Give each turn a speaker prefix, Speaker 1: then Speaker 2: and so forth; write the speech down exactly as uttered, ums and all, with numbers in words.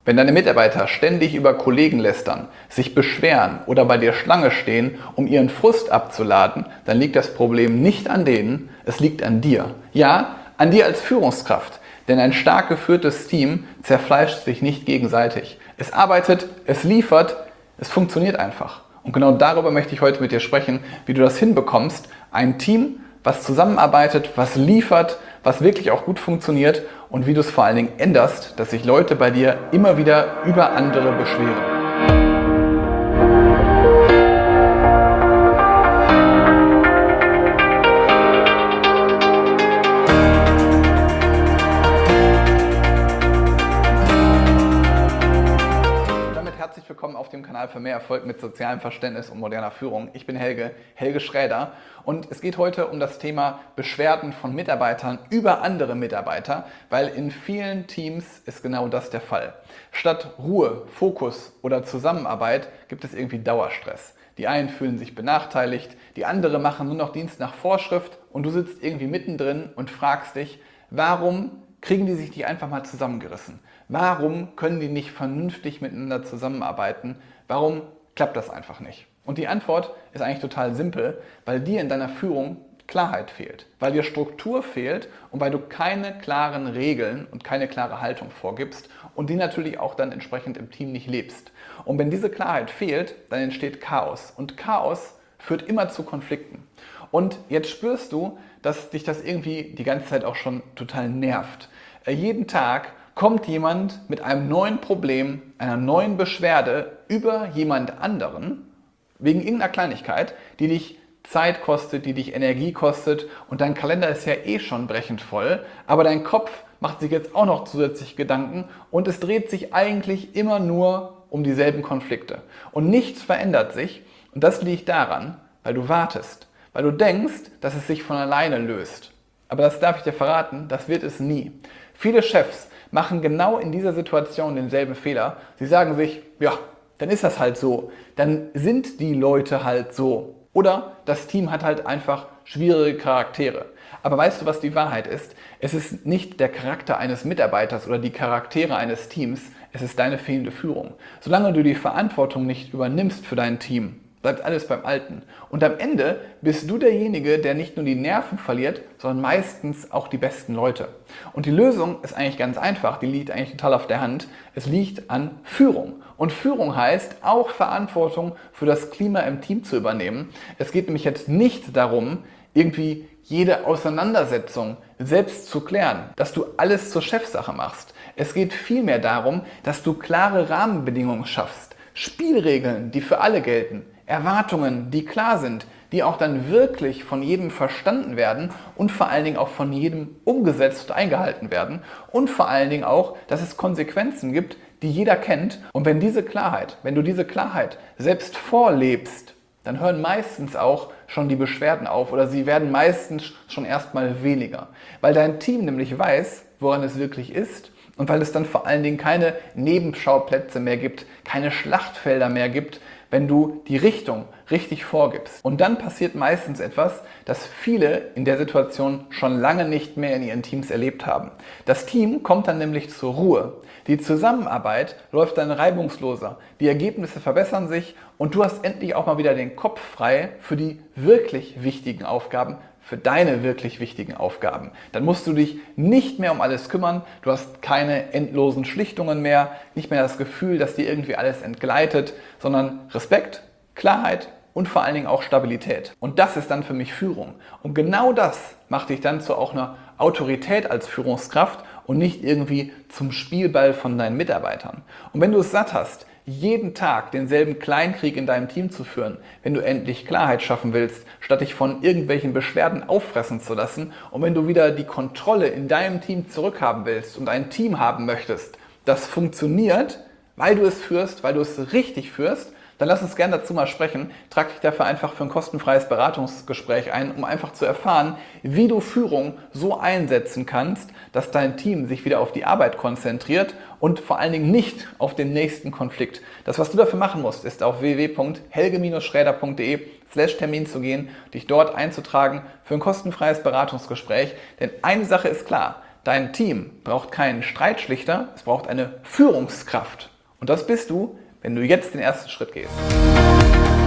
Speaker 1: Wenn deine Mitarbeiter ständig über Kollegen lästern, sich beschweren oder bei dir Schlange stehen, um ihren Frust abzuladen, dann liegt das Problem nicht an denen, es liegt an dir. Ja, an dir als Führungskraft. Denn ein stark geführtes Team zerfleischt sich nicht gegenseitig. Es arbeitet, es liefert, es funktioniert einfach. Und genau darüber möchte ich heute mit dir sprechen, wie du das hinbekommst, ein Team, was zusammenarbeitet, was liefert, was wirklich auch gut funktioniert und wie du es vor allen Dingen änderst, dass sich Leute bei dir immer wieder über andere beschweren. Herzlich willkommen auf dem Kanal für mehr Erfolg mit sozialem Verständnis und moderner Führung. Ich bin Helge, Helge Schräder, und es geht heute um das Thema Beschwerden von Mitarbeitern über andere Mitarbeiter, weil in vielen Teams ist genau das der Fall. Statt Ruhe, Fokus oder Zusammenarbeit gibt es irgendwie Dauerstress. Die einen fühlen sich benachteiligt, die anderen machen nur noch Dienst nach Vorschrift und du sitzt irgendwie mittendrin und fragst dich, warum kriegen die sich nicht einfach mal zusammengerissen? Warum können die nicht vernünftig miteinander zusammenarbeiten? Warum klappt das einfach nicht? Und die Antwort ist eigentlich total simpel, weil dir in deiner Führung Klarheit fehlt, weil dir Struktur fehlt und weil du keine klaren Regeln und keine klare Haltung vorgibst und die natürlich auch dann entsprechend im Team nicht lebst. Und wenn diese Klarheit fehlt, dann entsteht Chaos und Chaos führt immer zu Konflikten. Und jetzt spürst du, dass dich das irgendwie die ganze Zeit auch schon total nervt. Äh, jeden Tag kommt jemand mit einem neuen Problem, einer neuen Beschwerde über jemand anderen, wegen irgendeiner Kleinigkeit, die dich Zeit kostet, die dich Energie kostet und dein Kalender ist ja eh schon brechend voll, aber dein Kopf macht sich jetzt auch noch zusätzlich Gedanken und es dreht sich eigentlich immer nur um dieselben Konflikte. Und nichts verändert sich und das liegt daran, weil du wartest, weil du denkst, dass es sich von alleine löst. Aber das darf ich dir verraten, das wird es nie. Viele Chefs machen genau in dieser Situation denselben Fehler. Sie sagen sich, ja, dann ist das halt so. Dann sind die Leute halt so. Oder das Team hat halt einfach schwierige Charaktere. Aber weißt du, was die Wahrheit ist? Es ist nicht der Charakter eines Mitarbeiters oder die Charaktere eines Teams, es ist deine fehlende Führung. Solange du die Verantwortung nicht übernimmst für dein Team, bleibt alles beim Alten. Und am Ende bist du derjenige, der nicht nur die Nerven verliert, sondern meistens auch die besten Leute. Und die Lösung ist eigentlich ganz einfach, die liegt eigentlich total auf der Hand. Es liegt an Führung. Und Führung heißt auch Verantwortung für das Klima im Team zu übernehmen. Es geht nämlich jetzt nicht darum, irgendwie jede Auseinandersetzung selbst zu klären, dass du alles zur Chefsache machst. Es geht vielmehr darum, dass du klare Rahmenbedingungen schaffst, Spielregeln, die für alle gelten, Erwartungen, die klar sind, die auch dann wirklich von jedem verstanden werden und vor allen Dingen auch von jedem umgesetzt und eingehalten werden und vor allen Dingen auch, dass es Konsequenzen gibt, die jeder kennt. Und wenn diese Klarheit, wenn du diese Klarheit selbst vorlebst, dann hören meistens auch schon die Beschwerden auf oder sie werden meistens schon erstmal weniger, weil dein Team nämlich weiß, woran es wirklich ist. Und weil es dann vor allen Dingen keine Nebenschauplätze mehr gibt, keine Schlachtfelder mehr gibt, wenn du die Richtung richtig vorgibst. Und dann passiert meistens etwas, das viele in der Situation schon lange nicht mehr in ihren Teams erlebt haben. Das Team kommt dann nämlich zur Ruhe. Die Zusammenarbeit läuft dann reibungsloser. Die Ergebnisse verbessern sich und du hast endlich auch mal wieder den Kopf frei für die wirklich wichtigen Aufgaben, für deine wirklich wichtigen Aufgaben. Dann musst du dich nicht mehr um alles kümmern, du hast keine endlosen Schlichtungen mehr, nicht mehr das Gefühl, dass dir irgendwie alles entgleitet, sondern Respekt, Klarheit und vor allen Dingen auch Stabilität. Und das ist dann für mich Führung. Und genau das macht dich dann zu auch einer Autorität als Führungskraft und nicht irgendwie zum Spielball von deinen Mitarbeitern. Und wenn du es satt hast, jeden Tag denselben Kleinkrieg in deinem Team zu führen, wenn du endlich Klarheit schaffen willst, statt dich von irgendwelchen Beschwerden auffressen zu lassen und wenn du wieder die Kontrolle in deinem Team zurückhaben willst und ein Team haben möchtest, das funktioniert, weil du es führst, weil du es richtig führst, dann lass uns gerne dazu mal sprechen. Trag dich dafür einfach für ein kostenfreies Beratungsgespräch ein, um einfach zu erfahren, wie du Führung so einsetzen kannst, dass dein Team sich wieder auf die Arbeit konzentriert und vor allen Dingen nicht auf den nächsten Konflikt. Das, was du dafür machen musst, ist auf w w w punkt helge schräder punkt de slash Termin zu gehen, dich dort einzutragen für ein kostenfreies Beratungsgespräch. Denn eine Sache ist klar, dein Team braucht keinen Streitschlichter, es braucht eine Führungskraft. Und das bist du, wenn du jetzt den ersten Schritt gehst.